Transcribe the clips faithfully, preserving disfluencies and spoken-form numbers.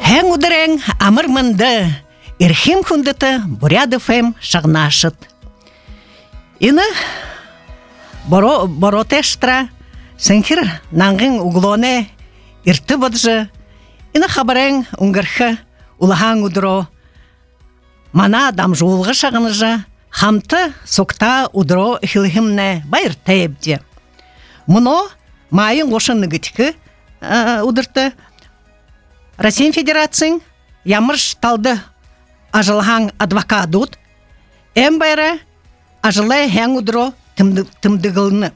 Хэн удерен амыр мынды, ирхим хундыты Бурятов эм шагнашыт. Ины боро боротештра сенхир нангын углоне ирты баджы. Ины хабарен унгархы улахан удро мана адам жуулғы шагыныжа хамты сокта удро хилхимне байыр тейбде. Муно майын гошын нігітікі удырты Россия Федерациян ямырш талды ажылхан адвокатут эм байры ажылы хэн удро тымдығылны.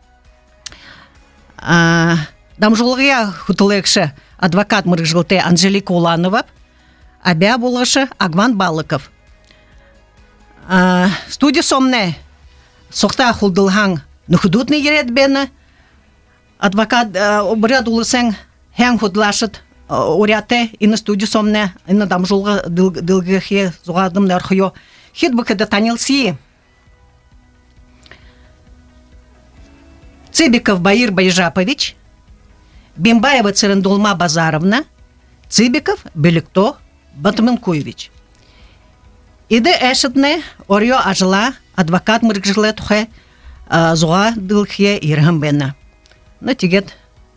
Дамжулғыя хутылықшы адвокат мұрғылты Анжелика Уланова, абя болғышы Агван Балыков. Студия сомне соқта хулдылхан нұхудутны ерет бені, адвокат обыряд улысың хэн худлашыт уряте ины студия сомне, ины дамжулғы дылғығы зуғадым нархыё. Хит быкыды танилси. Цыбиков Баир Байжапович, Бимбаева Цирендулма Базаровна, Цыбиков Беликто Батменкуевич. Иде эшетне орё ажыла адвокат мыргжиле тухе зуга дылхе ирхам бена. На тигет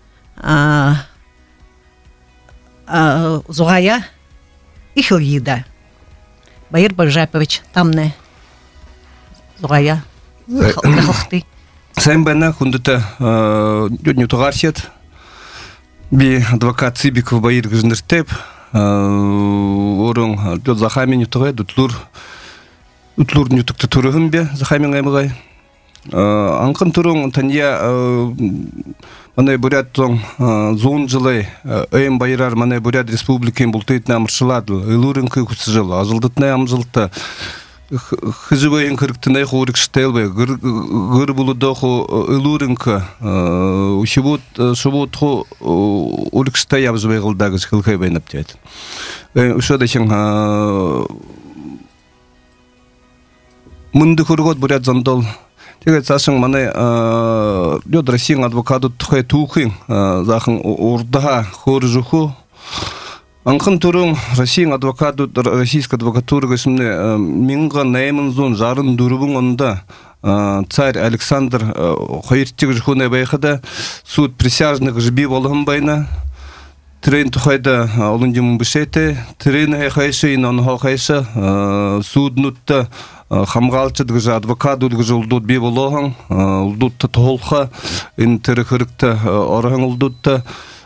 зугая ихил yiда. Баир Байжапович тамне зугая халхты. Сәм бәна хундыта дёдню тугарсет. Би адвокат Цыбиков Баир гыжныртеп, орын дёд захамин ютугай, дутлур утлур нютукты турыгым бе захамин аймыгай. Анкын турун тания мане бурят тоң зон жылай эм байрар мане бурят республикин бултыйтна амыршылады. Илурын кыйкусы жыл, азылдытна амжылты. Хызыбайын кырыктынай хорик штелбе гыр булуда хо илурынка ушибут шубут хо урикштай абзбай гылдагы хылхай байнап тет. Ушада шин мынды көргөт бурят зандал. Тегет сашын мане лёд Россиян адвокату тухай тухин захын урдаха хоржуху. Анкын турун Россиян адвокату российская адвокатура гысымны минга наймын зон жарын дурубун онда царь Александр хайыртчык жухуна байхада суд присяжных жби болгон байна трен тухайда олундимун бишете трен хайшы инон хайшы суд нутта хамгалчы дгыжа адвокату дгыжа улдут би болгон улдутта толха ин терехырыкта орхан улдутта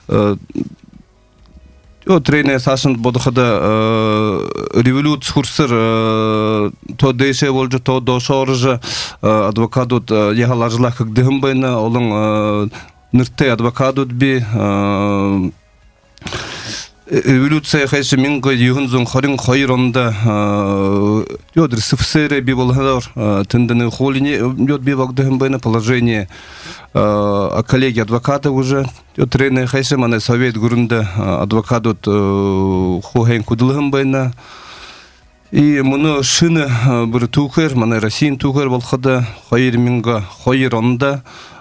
О тренер сашын бодохада революция курсыр то деше болжу то дошоржа адвокатут ягалажлах кдым байна олон нырте адвокатут би революция хайсы минго юхунзун хорин хойронда ёдр сфсере би болхадор тендены холине ёд би вагдым байна положение а коллеги адвокаты уже тренер хайсы мане совет гурунда адвокатут хохен кудылгын байна и муну шыны бир тухер мане Россиян тухер болхада хайыр минга хойронда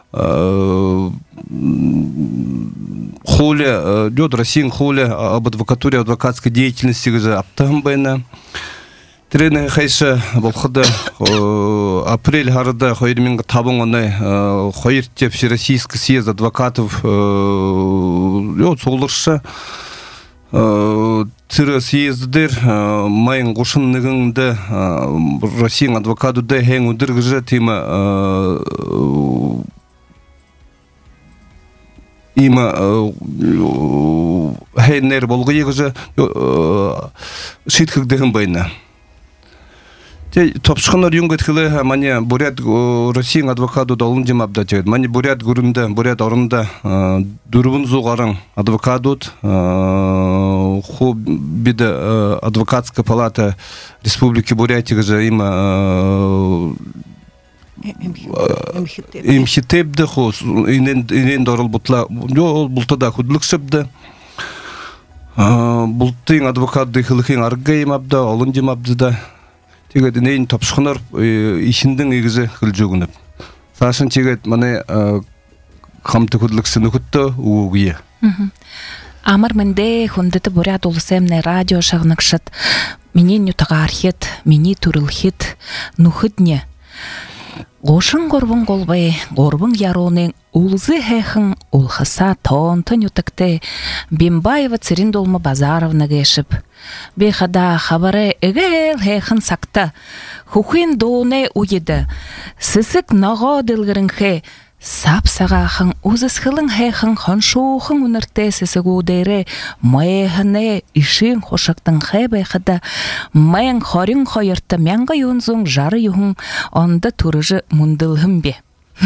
холе ёд Россиян холе об адвокатуре адвокатской деятельности гыжа аптагын байна тренер хайсы болхада апрель харда хайыр минга табын онай хайыр теп Всероссийский съезд адвокатов ёд соглырша тиры съезддер майын гошыннығында Россиян адвокату да хэн удыргыжа тема има хэннер болгы егыжа шиткігдігін байна. Топшықынар юнгеткілі мане бурят Россиян адвокату да олын жемапда тегеді. Мане бурят гүрінде, бурят орында дұрыбын зуғарың адвокатут, ху биді адвокатская палата Республики Бурятия же има имхитепді ху инен дорыл бұтла, бұлтада худлықшыпды. Бұлттың адвокатды хылықын арғы емапда, олын жемапды да. Тегет нейін топшықынар ишіндің егізі қыл жүгініп. Сашын тегет мане қамты күділіксіні күтті ұғығы. Амар менде хундыты бурят улысемне радио шагнакшат. Менен ютагархет, мени турылхет, нухыдне. Гошын горбун голбай, горбун яронын улзы хэхын улхаса тонтын ютакте Бимбаева Цериндолма Базаровна гешіп. Бехада хабары эгел хэхын сакта. Хухин доне уйды. Сысык наға дылгырын хэ. Сапсағахын ұзысқылың хэхын ханшуғын үнірте сысығудері майхыне ішін қошақтың хэ байқыда майын хорин қойырты мәңгі юнзың жары юхын онда тұрыжы мұндылғым бе.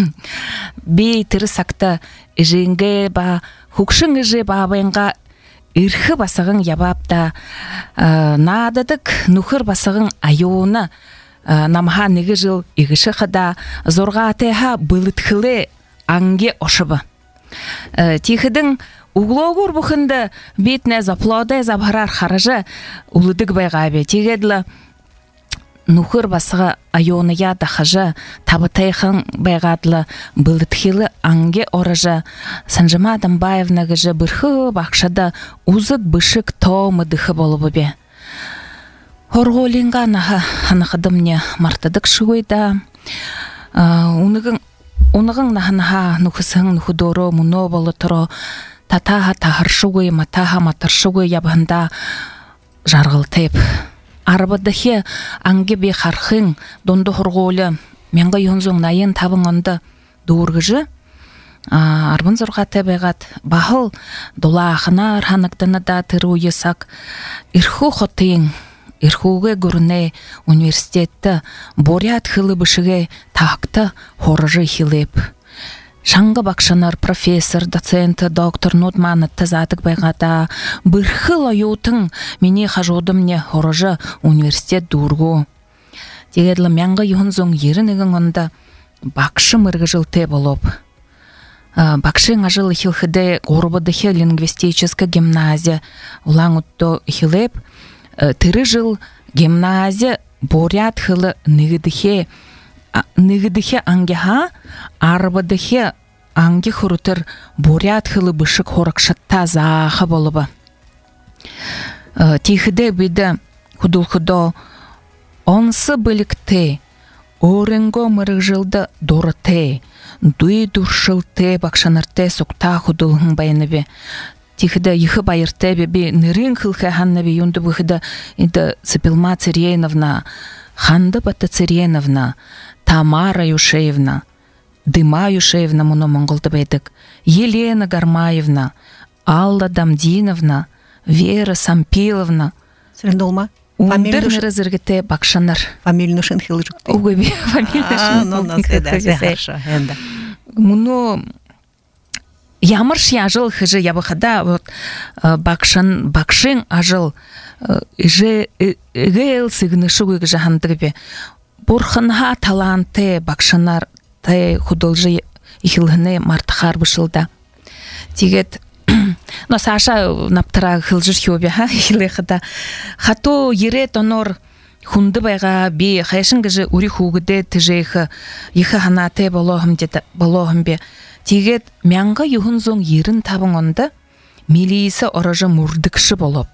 Бей тірі сақта ішінге ба, хұқшын іші бабайынға үрхі басығын ябапта, нададық нүхір басығын айуына намха неге жыл игіші қыда зорға атеха бұлытқылы аңге ошыбы. Тихідің углоғыр бұхынды бетіне заплоды забғарар қарыжы ұлыдық байғабе. Тегедлі нүхір басығы айоныя дақыжы табытайқын байғадлы бұлытқылы аңге орыжы. Санжыма Адамбаевна гіжі бірхі бақшада ұзық бішік тоумыдықы болыбы бе. Хорголинга наха ханахадымне мартадык шуйда. Унығың унығың наханаха нухысың нухудоро муно болоторо татаха тахаршугы матаха матаршугы ябында жарғылтып. Арбадахе анге бе хархың донды хорголы менға юнзың найын табың онды дуыргыжы. Арбын зорға табайғат бахыл дола ахына арханықтыны да тыру есак ирху хотың Ирхуге гурне университетті борят хылы бішіге тақты хорыжы хилеп. Шаңғы бақшанар профессор, доцент, доктор Нотманы тазатық байғата бірхыл айутың мене қажудымне хорыжы университет дұрғу. Дегедлі мәңгі юнзың ерінігің онда бақшы мырғы жылте болып. Бақшы ғажылы хилхіде ғорбыдығы лингвистическі гимназия улаң ұтты хилеп, Тыры жыл гимназия борят хылы нығыдыхе ангеха, арбадыхе анге хұрытыр борят хылы бішік хорықшатта зағы болыбы. Тихіде биді худул-худо онсы білікте, орынго мырық жылды дұрыте, дуй дұршылте бақшанырте сұқта худулғын байыныбе. Тихіда ехы байырте бе нырын қылқы ханна бе юнды бұхыда инді Цепилма Цирьеновна, Ханда Бата Цирьеновна, Тамара Юшеевна, Дыма Юшеевна мұны мұңғылды бәйдік, Елена Гармаевна, Алла Дамдиновна, Вера Сампиловна. Цирендолма? Ундыр ныры зіргіте бақшанар. Фамилину шын хилы жүкті. Угы бе, фамилину шын. Мұны Ямырш яжыл хыжы ябықада вот бақшын бақшын ажыл же гел сигнышугы жахандығы бе бурханха таланты бақшынар тай худолжы ихилхыны мартахар бышылда тигет но Саша наптыра хылжыр хёбе ха ихилхыда хато ере тонор хунды байға бе хайшын гыжы ури хугыде тыжейхы ихы ханаты болохым деді болохым бе Тегет мәңгі юхын зоң ерін табың онды милиесі орыжы мұрдықшы болып.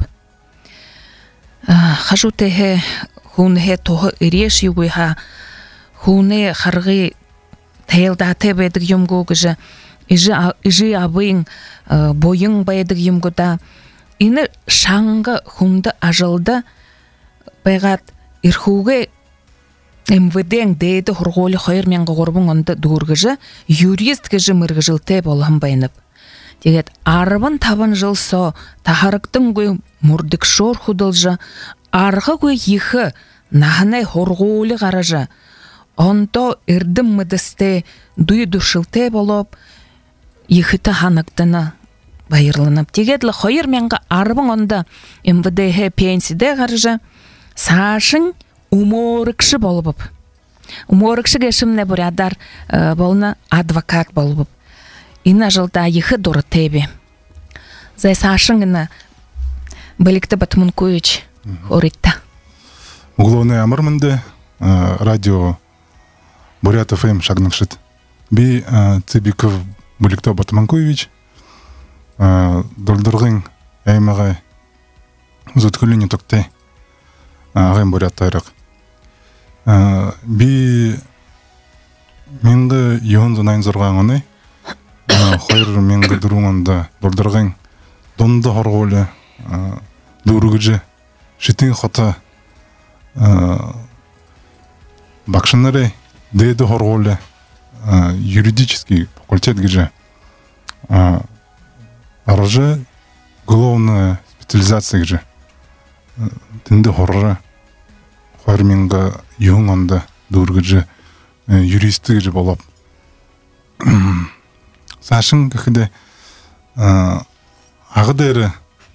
Қажу тәхе хуынхе тоғы иреш югыйха хуыны қарғы тәйілдаты бәдік юмгу гыжы ижі абыйың бойың бәдік юмгуда ині шаңғы хунды ажылды байғат ирхуге МВД дейді құрғолы қойыр мен ғорбың онды дұрғыжы, юрист кіжі мұрғы жылте болғым байынып. Дегет, арыбын табын жыл со, тахарықтың көй мұрдық шор худылжы, арғы көй ехі, нағынай құрғолы қаражы. Онто үрдім мұдысты дуй дұршылте болып, ехіті ханықтыны байырлынып. Дегетлі қойыр менгі арыбың онды МВД пенсиде қаражы, сашын уморыкшы болубуп. Уморыкшы кешимне бурядар болна адвокат болубуп. Ина жылда ехы дуры тебе. Зай сашыңына Беликте Батмункуевич оритта. Угловный амырмынды радио Бурят эф эм шагныкшыт. Би Цыбиков Беликте Батмункуевич долдыргын аймагай зуткулини токте агын бурят тайрак би менде юнда найн зорганы хайр менде дуруңанда долдыргын донда хорголе дургыжы шитин хата бакшынары деде хорголе юридический факультет гиже аржы главная специализация гиже тинде хорра хайрменга юнганда дургыжы юристы гиже болоп сашын кахиде агдыры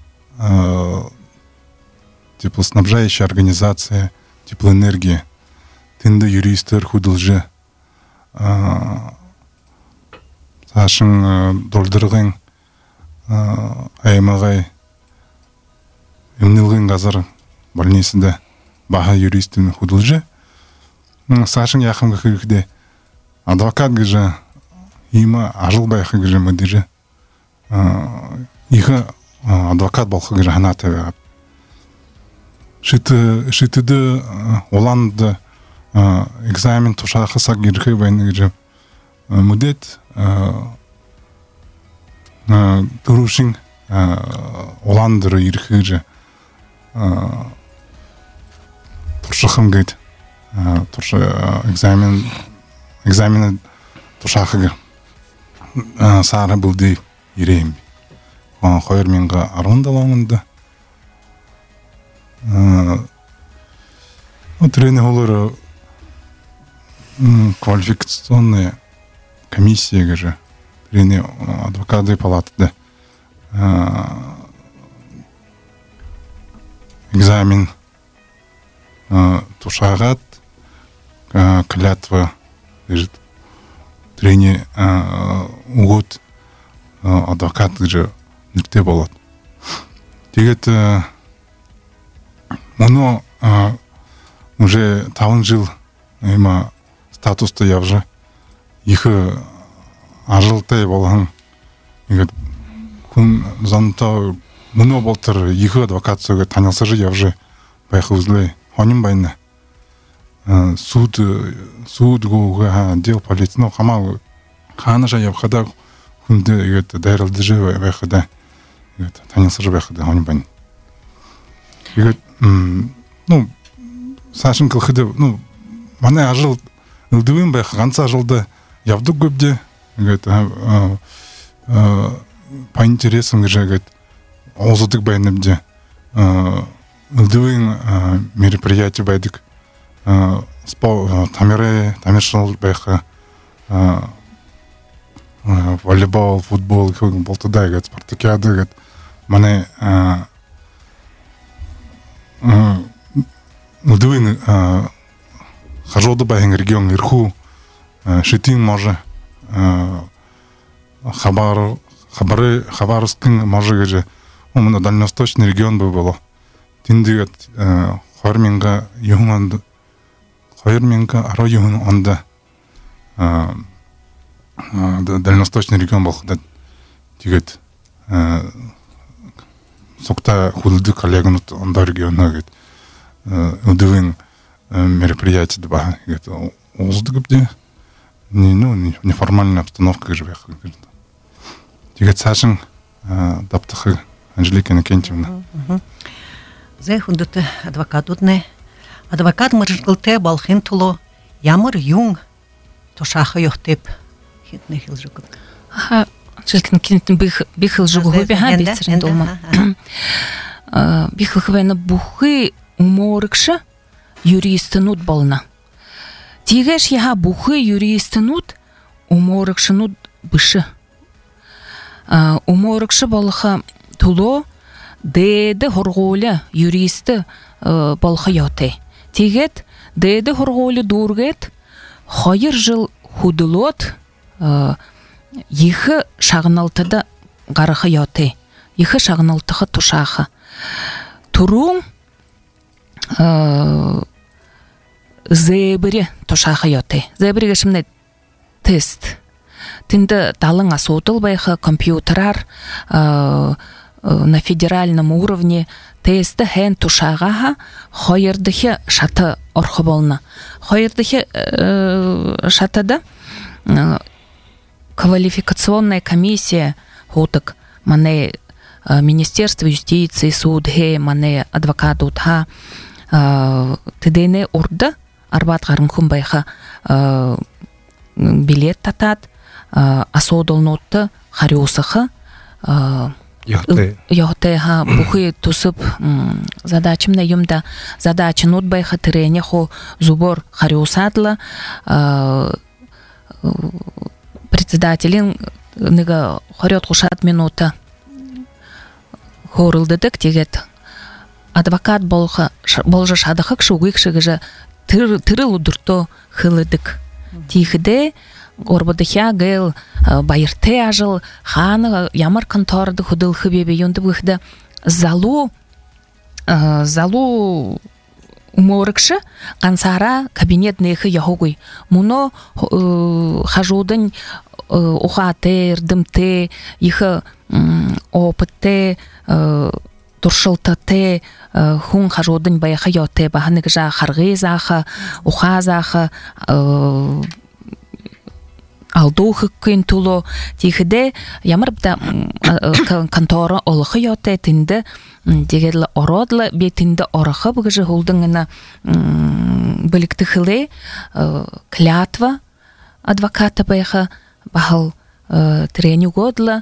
теплоснабжающая организация теплоэнергия тинде юристер худылжы сашын долдыргын аймагай эмнилгын газар больницада баха юристин худылжы сашын яхым кахиде адвокат гиже има ажылбай хыгыжы мыдыжы их адвокат болхы гиже ханаты шиты шитыды оланды экзамен тушахы сак гирхы байна гиже мудет турушин оландыры ирхы гиже туршахым гейт турша экзамен экзамены тушахы сары булды ирейм хайр менга арындалаңында тренер олары квалификационная комиссия же тренер адвокаты палаты экзамен тушагат клятва лежит тренер угод адвокат же нирте болот тегет оно уже тавын жыл эма статуста явжы ихы ажылтай болган егет күн занта муно болтыр ихы адвокатсыга танылса жы явжы байхузлы хоним байна суд суд гуга дел полиции но хамал хана жа явхада күнде егет дайрылды жы байхада егет танылса жы байхада хоним байна егет ну сашын кылхыды ну мана ажыл ылдыбын бай ганца ажылды явды көбде егет по интересам же егет озудык байнымде ылдыбын мероприятие байдык тамере тамершыл байха волейбол футбол болтуда егет спартакиада егет мана ылдыбын хажоды байын регион ирху шитин може хабар хабары хабаровскин може геже умна дальневосточный регион бы было тиндигет харминга юнганд харминга аро юн онда дальневосточный регион был да тигет сокта хулды коллегнут онда региона гет удывын мероприятие два это уздыгбде не ну неформальная обстановка живых тигет сашин таптахы Анжелика Иннокентьевна зэ хундыты адвокат удне адвокат мыржгылте балхин туло ямар юнг тушахы йохтеп хитне хилжук ха Анжелика Иннокентьевна бих бихил жугу биха бицерин долма бихил хвена бухы уморыкша юристынут болна. Тигеш яха бухы юристынут уморыкшынут бышы. Уморыкшы болха туло деде хорголя юристы болха йоте. Тигет деде хорголя дургет хайыр жыл худылот ехы шағыналтыда ғарыхы йоте. Ехы шағыналтығы тушахы. Турун зебри тушахы йоте. Зебриге шымне тест. Тинді далың асудыл байхы компьютерар на федеральном уровне тесті хэн тушағаға хойырдығы шаты орхы болна. Хойырдығы шатыда квалификационная комиссия худық, мане Министерство юстиции, судхе, мане адвокат утха, тедене урда, арбат ғарынқын байға билет татат, асодылнотты хариусықы, Йохтеха бухи тусып задачымна юмда задача нот байха терене хо зубор хариусадла председателин нега хорет хушат минута хорылдыдык тегет адвокат болха болжа шадахык шугыкшыгыжа тырыл удурто хылыдык тихде Горбадыхя гэл байырте ажыл ханы ямар конторды худыл хыбебе юнды быхда залу залу уморыкшы қансара кабинет нехы яхугуй муно хажудын ухате рдымте ихы опытте туршылтате хун хажудын байхы йоте баханыгжа харгы захы уха захы алдух күн туло тихде ямар бда контора олхы йоте тинде дегел ородлы бетинде орхы бгыжы hulдыңына биликти хыле клятва адвоката байха бахал тренинг годла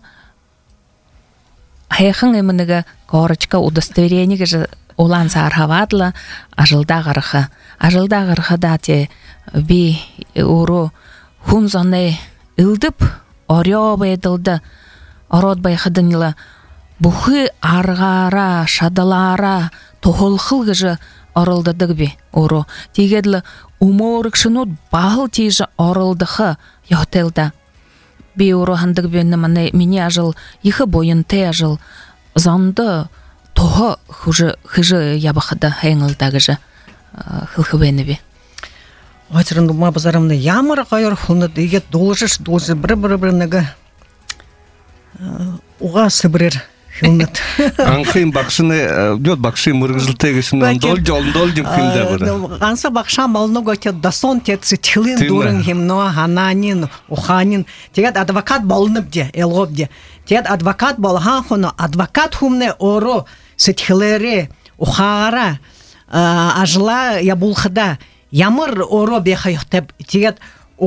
хайхын эмнеге корочка удостоверение же улан сархавадла ажылда гарха ажылда гарха дате би уро хунзане илдип орё бедылды ород байхадынла бухы аргара шадалара тохолхылгыжы орылдыдык би оро тигедлы уморыкшынут бахыл тижы орылдыхы йотелда би оро хандык бенне мане мини ажыл ихы бойын те ажыл занды тохы хужы хыжы ябахада хэңылдагыжы хылхыбені би Вачрын дума базарымны ямар қайыр хуны деге должыш должы бір-бір-бірінігі уға сыбырыр хилнат. Анқын бақшыны, дөт бақшы мұрғызылтегісін дол жолын дол деп кімді бірі. Анса бақша малыны көтет дасон тетсі тилин дұрын химно, хананин, уханин. Тегет адвокат болынып де, елғоп де. Тегет адвокат болған хуны, адвокат хумне оро сетхилері, ухағара, ажыла ябулхыда. Ямар оро бехайхтеп тигет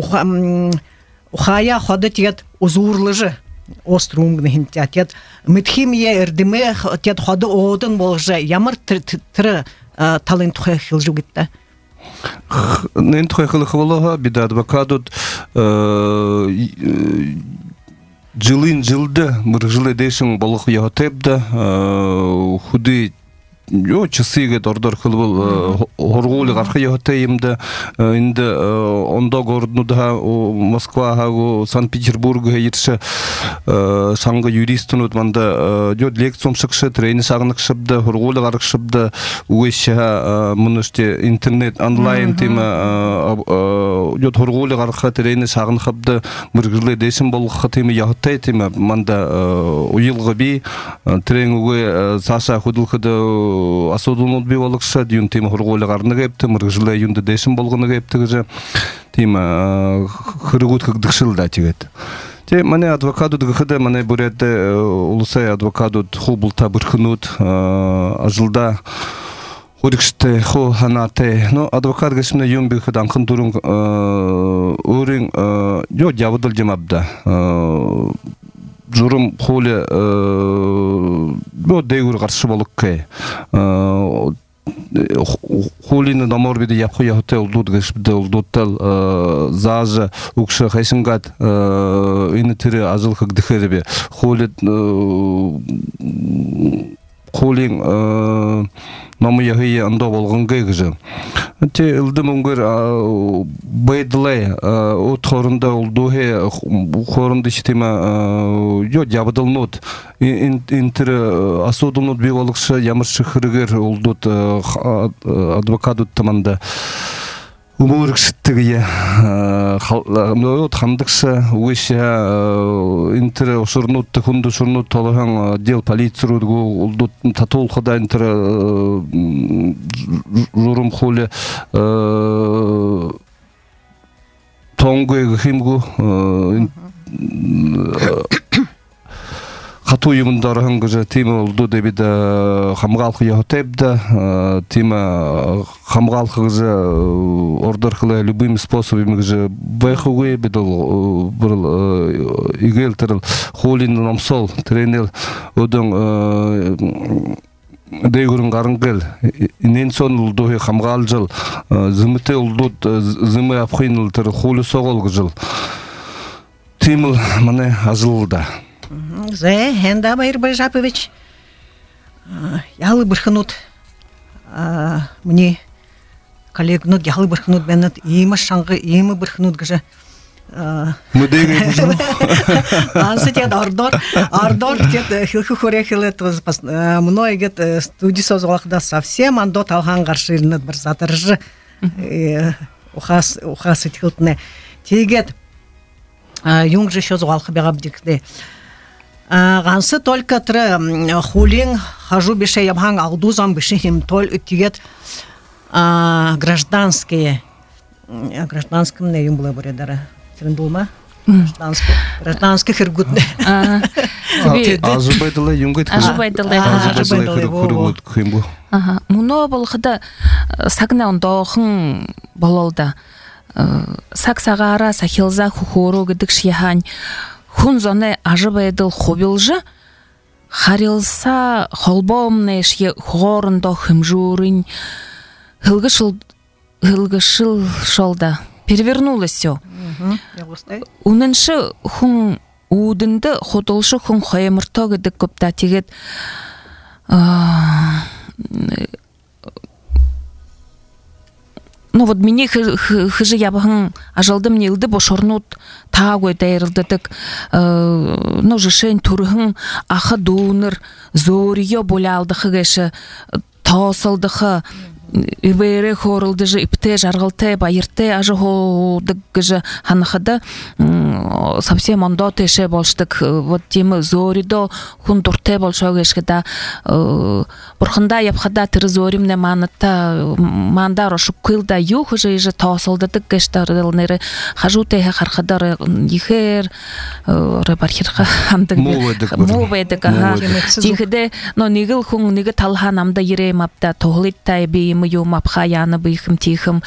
ухая ходы тигет узурлыжы острумгны хинтят митхимия эрдиме тет ходы одын болжы ямар тыры талын тухай хилжу гитта нен тухай хилы хвалаха бида адвокатут жылын жылды мыржылы дейшін болық яхтепда худы Yo çısıge dordor kılbıl horguli qarxı yohtayımda indi onda gördü daha Moskva ha Sankt Peterburg yetişe sangı yuristun utmanda yo leksion çıkışı treni sağınık şıbdı horguli qarxı şıbdı ueşe bunu işte internet online tema yo horguli qarxı treni sağınık şıbdı mırgılı desin bolğı tema yohtay tema manda uyılğı bi tren uge sasa hudulxıda асудулнут бивалыкша дюн тема хорголы гарны кепти мыргылы юнда дешин болгону кептиге тема хыргут кыдыкшылда тигет те мане адвокату дыгыда мане буретте улусай адвокату хубулта бырхынут ажылда Урикште хо ханате но адвокат гешмне юм бихад анхын турун өрин yo жабыдыл жемабда Журум холе бо дегур каршы болукке холины намор биде япхы яхте улдут гешбде улдуттал зажа укшы хайсынгат ины тире ажылхы гдыхеребе холе холин намы яхые андо болгон гейгжы те илдим унгер бейдле от хорунда улдухе хорунда система yo жабыдылнут интер асудылнут бивалыкшы ямыршы хырыгер улдут адвокатут таманда умурыксыттыгы вот хандыкса уйша интер ошурнут хунду шурнут толхан дел полицирудгу улдут татулхада интер журум холе тонгуй химгу хату юмдархан гыжа тема улду дебида хамгалхы яхтебда тема хамгалхы гыжа ордорхлы любыми способами гыжа байхугы бидол бул игелтер холин намсол тренер одон Дейгурун гарынгел инен сон улду хамгалжыл зымыте улду зымы апхыйнылтыр холу согол гыжыл тимыл мане азылда Зе, Хенда Байр Байжапович, ялы бұрхынут, мне коллегнут, ялы бұрхынут бәнет, имы шаңғы, имы бұрхынут гыжы. Мүдейге бұжын? Ансы тет ардор, ардор тет хилхы хорехилет, мной гет студий созуақда совсем андо талған қаршырынет бір затыржы, ухас итхилтіне. Тегет, юнг же созуақы беғаб дикде. Гансы только тры хулин хожу беше ябхан алдузам беше хим толь утигет гражданские гражданским не юм было буредара трендулма гражданский гражданский хиргутне азубайдылы юнгет азубайдылы азубайдылы химбу ага муно болгода сагна ондохын бололда саксагара сахилза хухору гыдык шияхань Хун зоне ажыбайдыл хобилжы, харилса холбомне шье хорындо хымжурынь, хылгышыл, хылгышыл шолда. Перевернулось все. Уныншы хун удынды хотылшы хун хайымырто гыдык көпта тегет. Ну вот мне хыжы ябыхын ажалдым нелді бошорнут тағой дайрылдыдық ну жышен турхын ахы дуныр зорио болялдықы кеші тосылдықы Ибере хорылды же ипте жаргылте байырте ажы холдык же ханахада совсем ондо теше болштык вот темы зоридо хундурте болшо кешкеда бурхында япхада тыр зоримне манатта мандар ошук кылда юх же же тосылдык кештарылныры хажуте хархадар ихер ребархирха хандык моведек ага тихде но нигыл хун ниге талханамда ире мапта тоглиттай би мою мапха яны быйхым тихым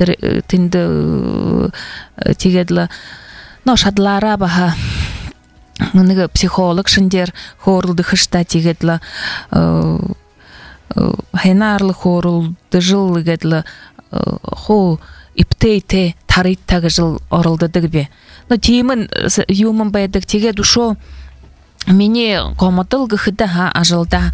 тинде тигедла но шадлара баха ниге психолог шиндер хорылды хышта тигедла хайнарлы хорылды жыл гедла хо иптейте тариттагы жыл орылды дигбе но тимин юмын байдык тиге душо мене коматыл гыхыда ха ажылда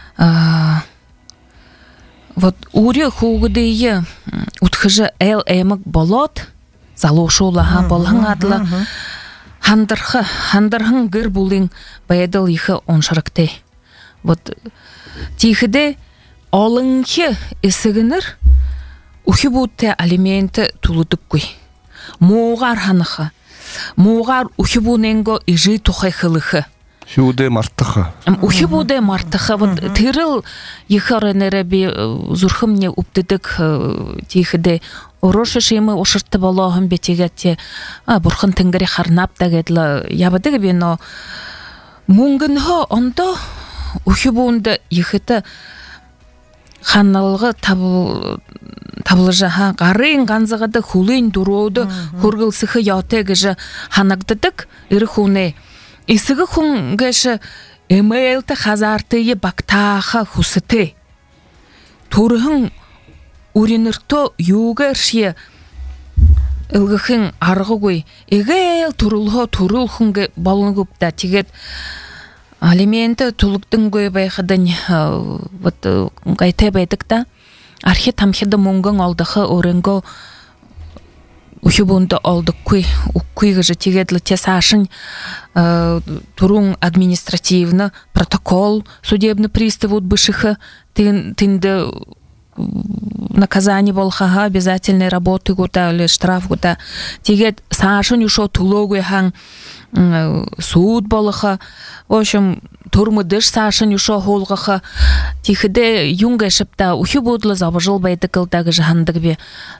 вот уре хугдые утхыжы эл эмик болот залошулаха болхангадлы хандырхы хандырхын гыр булын байдыл ихы оншырыкты вот тихиде олынхы исыгыныр ухи бутте алименты тулудуккуй мугар ханахы мугар ухи буненго ижи тухайхылыхы Хюде мартаха. Ухибуде мартаха. Вот тырыл ехаренере би зурхымне уптыдык тихиде орошы шемы ошыртты балағым бетегетте бурхын тінгіре харнап дагедлі ябыдығы би, но мұңгынғы онда ухибуынды ехеті ханналығы табылы жаха ғарын ғанзығыды хулын дуроуды хургылсықы яутегі жа ханагдыдык иры хуне Исыгы хун гэші эмейлті хазартыйы бактаха хусыты. Турхын уринырто югершие ылгыхын арғыгой. Эгейл турулхо турул хунге балынгупта тигет алименті тулуктың гой байхыдын вот гайте байдыкта архи тамхиды мұңгын алдықы орынго Ухибунда алдыккуй, уккуйга же тигедлы тесашын турун административно протокол судебный пристав от бышыхы тинде наказание болхаха обязательной работы гута или штраф гута тигет сашын юшо тулогу хан суд болха в общем турмыдыш сашын юшо холгаха тихде юнга шипта ухи будла забажыл байтыкылдагы жахандыгбе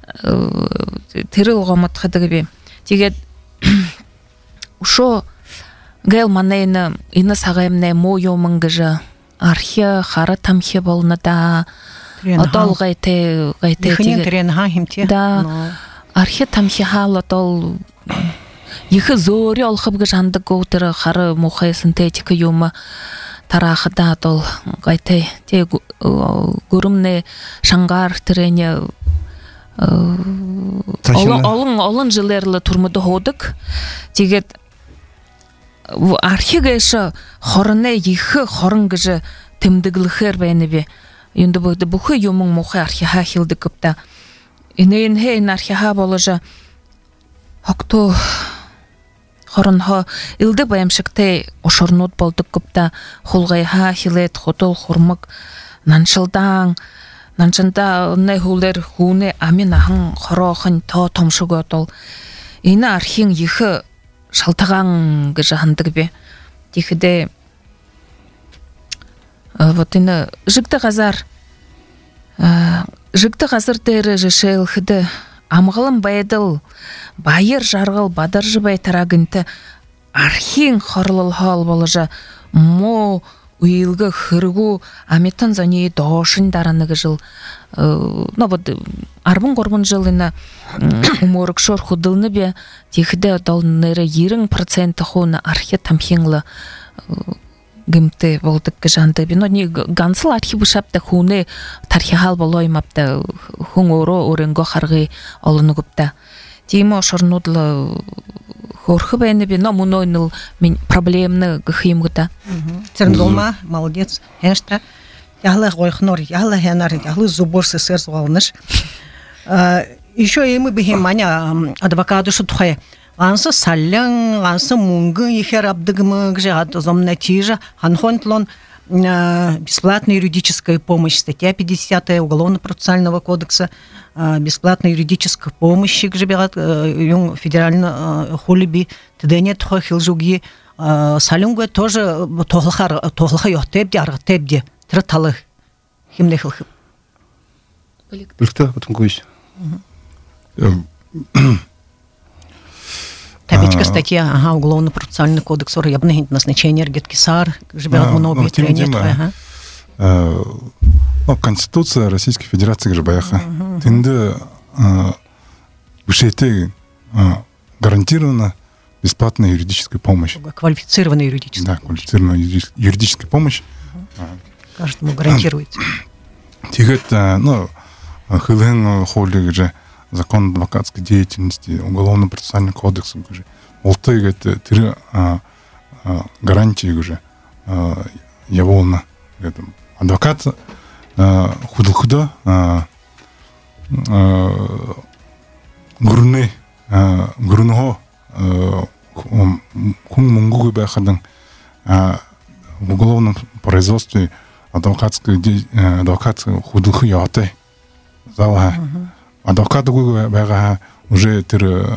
тирыл гоматхадыгбе тигет ушо гел манейна ина сагаймне мойо мангыжа архе хара тамхе болнада отол гайте гайте тиге да архе тамхе хала тол ихе зори алхыбгы жанды гоутыр хары мухай синтетика юма тарахыда тол гайте те гурумне шангар трене олын олын жылерлы турмуды ходык тигет архигеша хорне ихе хорынгыжы тимдиглыхер бенебе енді бұйды бұхы юмың мұхы архиха хилді көпті инейін хейін архиха болыжы хокту хорынхо илді байымшыкте ошорнут болдық көпті хулғайха хилет хотол хурмык наншылдаң наншында не хулер хуне амин ахын хорохын то томшуғы отол ины архин ихы шалтаған гыжахандык бе тихіде вот ины жыкты газар жыкты газар тері жешел хыды амғылым байдыл байыр жарғыл бадаржы бай тарагынты архин хорлыл хол болыжа мо уилгы хыргу аметан зани дошын дараныгы жыл но вот арбын горбын жылына уморык шор худылны бе тихде долныры ерің проценты хуна архи тамхинглы гымты болдык жанды бе но не гансыл архи бушапты хуны тархихал болоймапты хун оро орынго харгы олыны гупта тимо шорнудлы хорхы бәйні бе но мунойныл мен проблемны гыхим гыта Церндолма молодец хеншта яхлы гойхнор яхлы хенар яхлы зуборсы сыр зуалныш еще и мы бихим маня адвокаты шутхай ансы салян ансы мунгы ихер абдыгмы гжат зомна тижа ханхонтлон бесплатная юридическая помощь, статья пятидесятая Уголовно-процессуального кодекса, бесплатная юридическая помощь, юng федерально холиби, тдене тхохил жуги, салюнгу тоже тохлахар тохлаха йохтебди аргтебди, траталых химнехилхып. Кто потом гусь? Табичка статья, ага, Уголовно-процессуальный кодекс, ябны назначение эргеткисар, живет много тренер. Ну, Конституция Российской Федерации Гжибаяха. Тинде вышейте гарантирована бесплатная юридическая помощь. Квалифицированная юридическая да, помощь. Да, квалифицированная юридическая помощь. Каждому гарантируется. Тигет, ну, хылын холли же закон адвокатской деятельности, Уголовно-процессуальный кодекс, олты это три гарантии уже яволна адвокат худо-худо гурны гурного хун мунгугу бахадан в уголовном производстве адвокатской адвокат худо-худо яты зала адвокат бага уже тер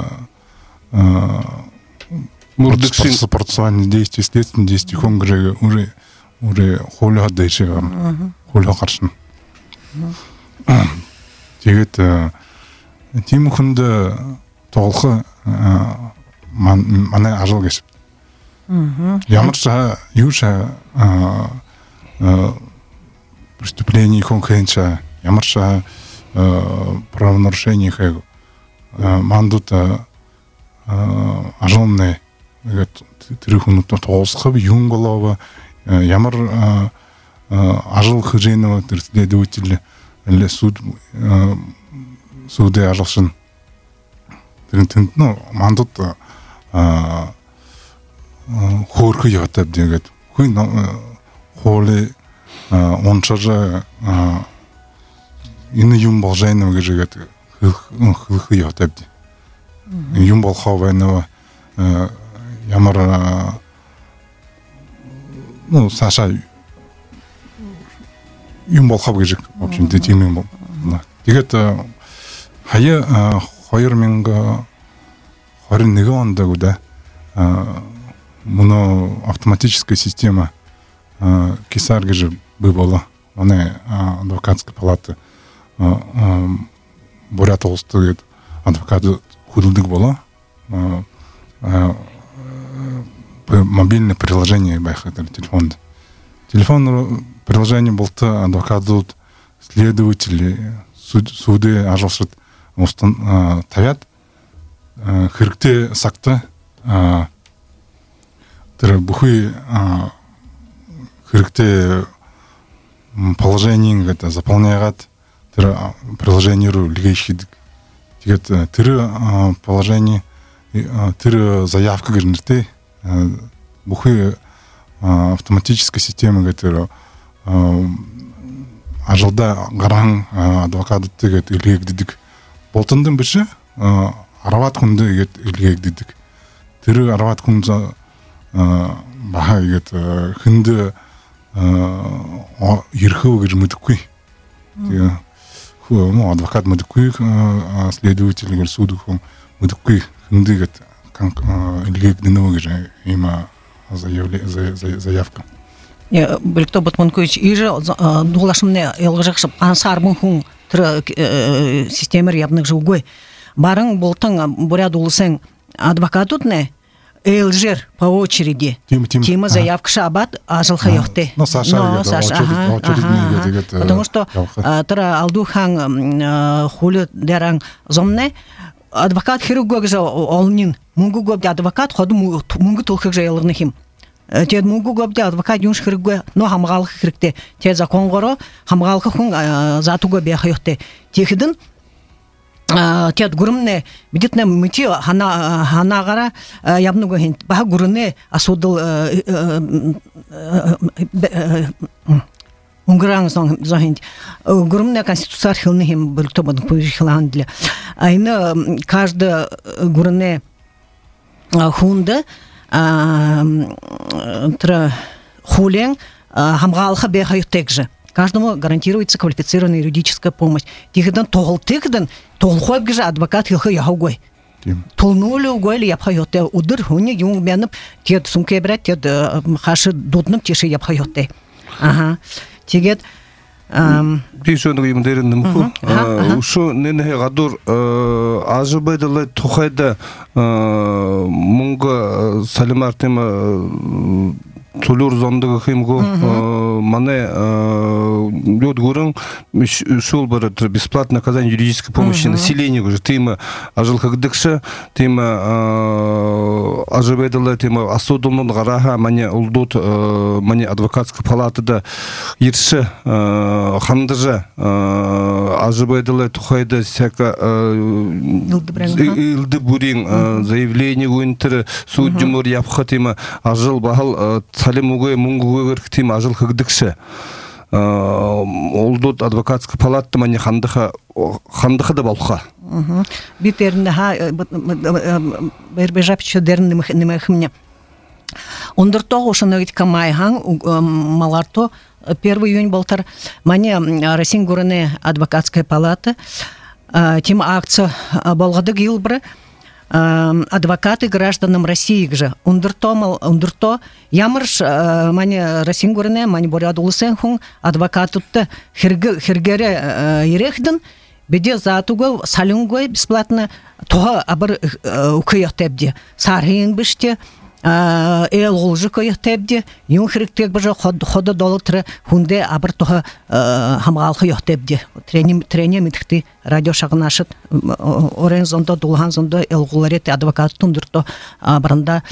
процессуальные действия, следственные действия, он уже уже уже холо дайши, холо каршын. Тегет тим хунда толхы мана ажал кешип. Ямырша юша преступление конкретно, ямырша правонарушение мандута ажалны трюхнуто толсхаб юнголова ямар ажал хыжейного следователь или суд суды ажалшын ну мандута хорхы ятап дегет хуй холы ончажа ины юм болжайного гежегет хылхы ятап де юм болхавайного ямар ну Саша юм болхав гежек в общем-то теми тэгээд хаяа хоёр мянга хорин нэгэн онд гүдэ муно автоматическая система кисар гэж было манай адвокатской палаты Бурят улстай адвокат худалдаг болоо мобильное приложение байх телефонд. Телефон приложение болто адвокатууд следователи суды ажлшид устан тавиад хэрэгтэй сагта тэр бүхий хэрэгтэй положение гэдэг заполнягаад тэр приложение руу илгээж хийдэг. Тэгээд тэр положение тэр заявка гэж нэртэй бүхий автоматическая система гэдэг ажилда гарган адвокатуудыг илгээгддэг. Болтондон биш араваад хүнд илгээгддэг. Тэр араваад хүн баха игээд хүнд ерхөө гэж мэдхгүй. Тэгээ хөө адвокат мэдхгүй следователь гэж суд хүн мэдхгүй хүндэгэд илгээгдэнэ гэж ийм заявка. Я Белькто Батманкович иже дулашымне ялгыжакшып ансармын хүн тэр системер ябнык жылгой. Барың болтың буряд улысың адвокатут не элжер по очереди. Тима заявка шабат ажылха ёхты. Ну Саша, потому что тэр алдухан хулы деран зомне адвокат хирургог же олнин мунгу гоб адвокат ходу мунгу толхыг же ялгыны хим. Тед мунгу гоб адвокат юнш хирургой но хамгаалах хэрэгтэй. Тед закон горо хамгаалах хүн затуга бяха ёхты. Техидин тед гурымне бидетне мити хана ханагара ябнуга хин ба гурыне асудыл Унгран зохинд гурымне конституция хилны хим Белькто Батманкович хиландля. Айны каждый гурыне хунда тра хулен хамгаалха беха юттекже. Каждому гарантируется квалифицированная юридическая помощь. Тихдан тогл тихдан толхойб гже адвокат хилха яхугой. Толнулу гойли япхайотте удыр хуни юнг бянып тед сумке брат тед хашы дуднып теши япхайотте. Ага. Тэгээд бишөнөг юм дээр нэмхүү ушо нэнэ гадур ажбайдалай тухайда мунга салимар тема Тулур зондығы химгу мане лед гурын шул бар бесплатное оказание юридической помощи населению уже тема ажылхагдыкша тема ажыбайдала тема асудулнун гараха мане улдут мане адвокатская палатада ерші хандыжа ажыбайдала тухайда всяка илды бурин заявление гуинтері суддюмур япха тема ажыл бахал Салим угой мунгугой тим ажыл хагдыкшы. Олдут адвокатская палата мане хандыха хандыха да балха. Битерне ха бербежапчы дерн немехмне. Ондыр тогушын өйтка майхан маларто первый июнь болтар мане Россия гурыне адвокатская палата тим акция болгадык йылбры адвокаты гражданам России же ундырто ундырто ямырш мане Россия гурыне мане боряд улсын хун адвокатутты хирге хиргере ерехдин беде затуга салюнгой бесплатно тоға абыр укыяқтебде сархин біште эл олжы көйіқтебде юн хиріктек бір хода долытыры хунде абыр тоға хамғалқы яқтебде трене митікті радио шағын ашыт орен зонда дулған зонда эл ғуларет адвокат тундырто барында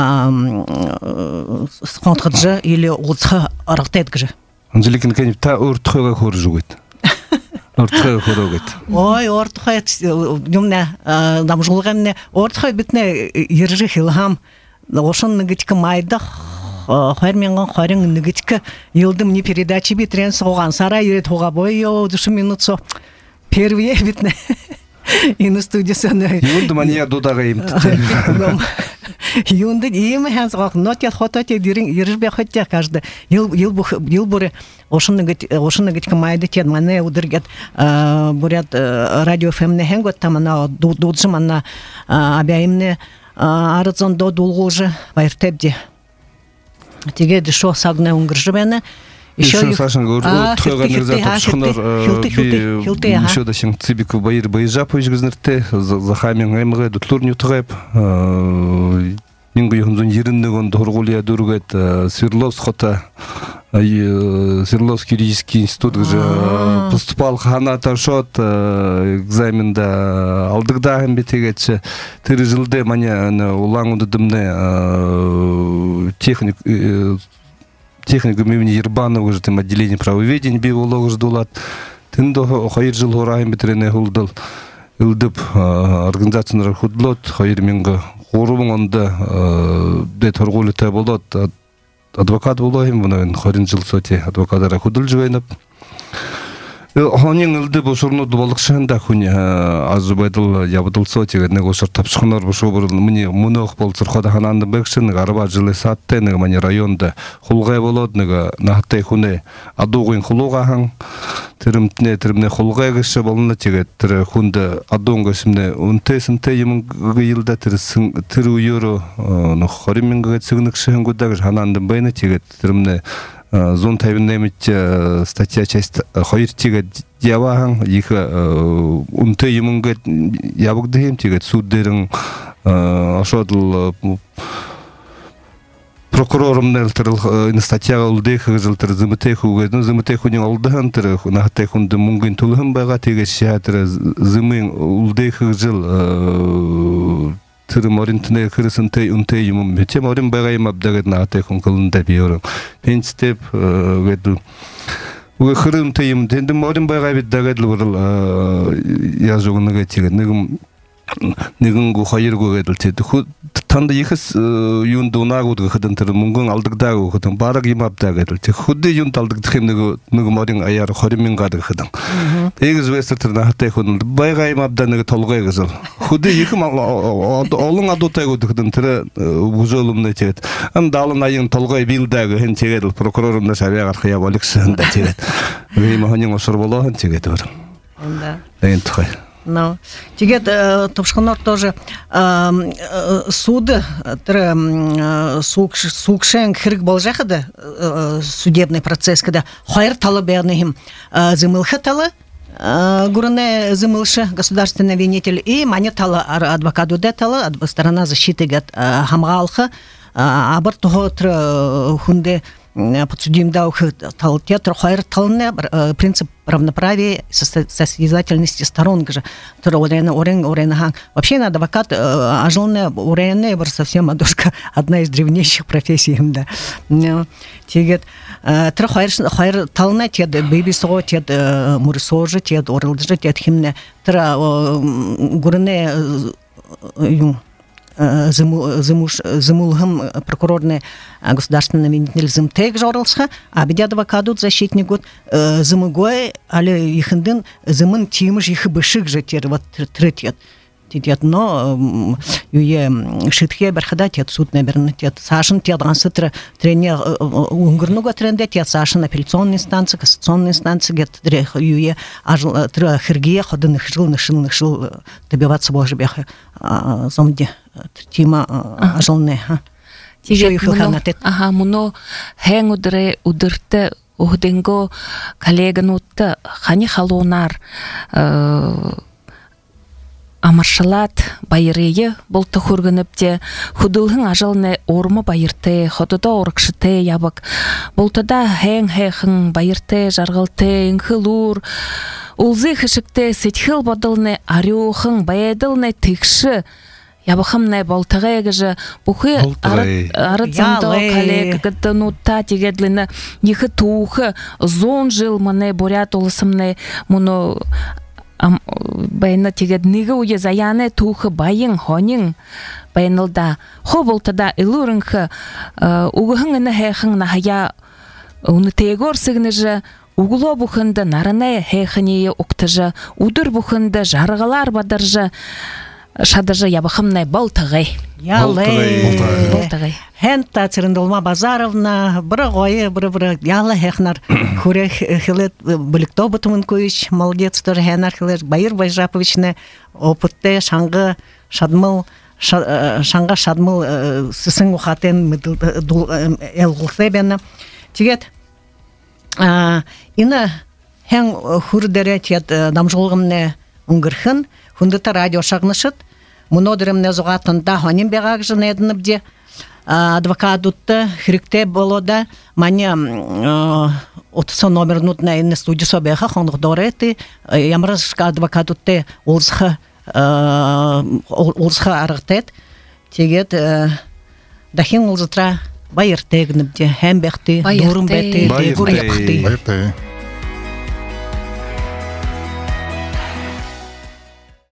қонтқыджы или олцға арықтедгіжі Анжеликин кәніп та ұртқыға көрі жүгет Ортхой хорогет. Ой, ортхой юмне дамжулгамне ортхой битне ержи хилхам. Ошон нигитке майда харменган харин нигитке йылдым не передачи битрен соған сара ире тога бойо душу минут со первые битне. Ины студиясыны. Юнды мания дудага имтте. Юнды име ханзгак нотя хототе дирин иржбе хотя каждый. Ил ил бу ил буре ошны гит ошны гит камайды тен мане удыргат бурят радио фемне хенгот тамана дудзманна абяимне арзон до дулгужы байртебди. Теге дешо сагне унгржбене. Еще Сашин говорит, тойга нельзя топшхнар би еще да син цибик байыр байжап өжгүзнерте захамин аймыгы дутлур нютгап минго юнзун ериннегон торгулия дургат Свердловск хота Свердловский юридический институт же поступал хана ташот экзаменда алдыгда hem бетегече тыры жылды мане улаңуды дымне техник техника мемни Ербанов уже там отделение правоведения биолог ждулат. Тендо хайр жыл хорайм битрене хулдал. Илдып организациялар худлот хайр минга хорубун онда де торгулута болот. Адвокат болоим мына хайрын жыл соте адвокаттар худул жойнап. Хонин илдып ошорну балыкшында хуни азубайдыл ябыдыл соте не гошор тапшхнар бошо бул мыне мунох болсор хода хананды бекшин арба жылы сатте не мани районда хулгай болот нега нахтай хуне адугын хулуга хан тирмтне тирмне хулгай гышы болна тегет тир хунда адунгы симне унтесин тейим гылда тирсин тир уйоро но хориминга цыгныкшын гудагы хананды байны тегет тирмне зон тайвинемит статья часть хайртига явахан их унте юмунга ябыгдыгем тигет суддерин ашадыл прокурорым нелтер статья улдых жылтыр зымтеху гезн зымтехунин алдыхан тер нахтехунды мунгин тулхым бага теге шатыр зымын улдых жыл тырым оринтне кырысын тей унте юмум мете орин багайм абдагат нахтехун кылында биорум пенстеп геду уг хырым тейм тендим орин багайбит дагат лурал язугунга тиге нигим нигин гу хайыргу гедил тед танда ихс юнду нагуд гыдын тыр мунгун алдыгдагы гыдын барак имабда гедил те худды юн талдык тхимнигу нигим орин аяр хоримин гады гыдын эгиз вестер нахтехун байгай имабда ниг толгай гызыл худды ихим олың адутай гыдын тыр бужолумна тет ам далын айын толгай билдагы хен тегедил прокурорумна шабягар хыя боликсында тет вейма ханин ошор болохан тегедир да ден тхай. No, тигет топшхонор тоже суды сукшен хирг болжахады судебный процесс, когда хайр талабернихим зымылхы талы гурне зымылшы государственный обвинитель и мане талы адвокату де талы сторона защиты гет хамгалхы абыр того хунде подсудимда тал театр хайр талне принцип равноправия состязательности сторон гже орен орен орен вообще на адвокат ажлне орен бар совсем адушка одна из древнейших профессий да тегет тр хайр хайр талне тед беби сого тед мурсожи тед орылдыжы тед химне тра гурне зымулгым прокурорный государственный обвинитель зымтек жорылсха, а беди адвокатут защитник год зымыгой, але ихындын зымын тимыш их бышык же тер вот третьет. Тет но юе шитхе берхада тет суд наберн тет сашин тет ансытр тренер унгрнуга тренде тет сашин апелляционная инстанция, кассационная инстанция гет юе ажл тр хиргия ходын хжил нышил нышил добиваться боже беха зомди тима ажлне ха тиге ага муно хэн удре удырты ухденго коллеганутта хани халонар амаршалат байырые болты хүргініпте худылхын ажалны ормы байырты, ходыда орықшыты ябық. Болтыда хэн-хэхын байырты, жарғылты, инхылур, улзы хышыкты сетхил бодылны арюхын байедылны тікші ябықымны болтыға егіжі бұхы арыцамды коллега гыдынутта тегедліні ехі туғы зон жыл мұны борят олысымны мұны байына тегед неге уе заяны тухы байын хонин байынылда хо болтада илурынхы угыхын ына хэхын нахая уны тегор сигнежі угло бухынды нарыне хехынее уктыжы, удыр бухынды жарғалар бадыржы, шадыжы ябықымнай болтығай. Ялы. Болтығай. Хента Цирындолма Базаровна, бір ғойы, бір-бір ялы хехнар, күре хилет бүлікто бұтымын көйіш, молодец тұр хенар хилет, Байыр Байжаповичны опытты шаңғы шадмыл, шаңға шадмыл сысың ұқатын әлғылсы бәні. Тегет, ині хәң хүрдері тет дамжылғымны ұңғырхын, хүндіті радио шағнышыт, мұнодырымны зұғатында хоним беғақ жын едініп де, адвокатутты хирикте болода, мане отыса номер нутна инны студисо беға хондық дорети, ямрышқа адвокатутты олзға олзға арықтет, тегет дахин олзытра байыр тегініп де, хәм бәқті, дұрым бәті, Байырты.